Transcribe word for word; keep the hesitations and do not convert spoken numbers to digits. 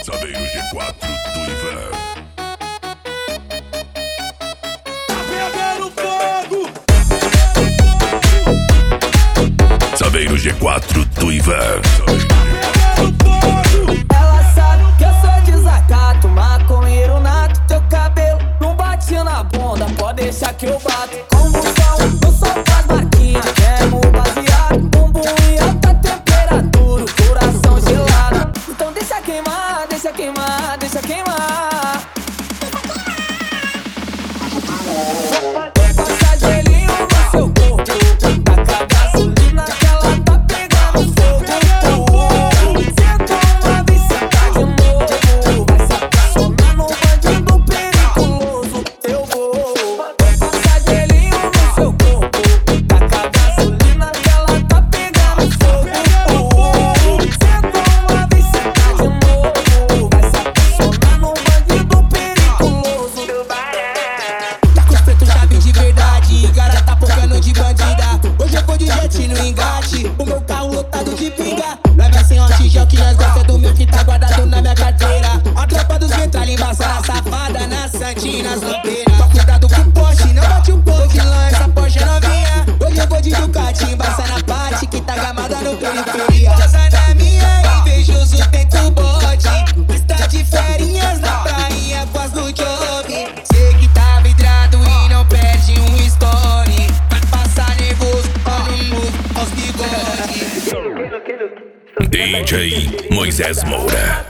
Só vem o G quatro do Ivan. Tá pegando fogo! Só vem o G quatro do Ivan. Ela sabe que eu sou desacato, maconheiro nato. Teu cabelo não bate na bunda, pode deixar que eu bato. Convulsão, eu só faz marquinha, queimo baseado. Bumbum em alta temperatura, coração gelado. Então deixa queimar, deixa queimar, deixa queimar. Passa gelinho no seu corpo, taca gasolina que ela tá pegando fogo. Senta uma vez, senta de novo, vai se apaixonar num bandido perigoso. Eu vou passar gelinho no seu corpo, taca gasolina que ela tá pegando fogo. Senta uma vez, senta de novo, vai se apaixonar num bandido perigoso. Tá com os pretos já vem de verdade, cara tá focando de bandida. Hoje eu vou de jet no engate, o meu carro lotado de pinga. Leva sem oxigênio que nós gosta do meu que tá guardado na minha carteira. A tropa dos metralha embaçada na safada, na santina, nas lampeiras. Só cuidado com o Porsche, não bate um pouco de lã, essa Porsche é novinha. Hoje eu vou de Ducati, embaça na parte que tá gamada no periferia. Posa na minha, invejoso tento bode. Está de ferinhas na praia com as no job. Sei que tá vidrado e não perde um story. Vai passar nervoso, olha o move aos bigodes. D J Moisés Moura.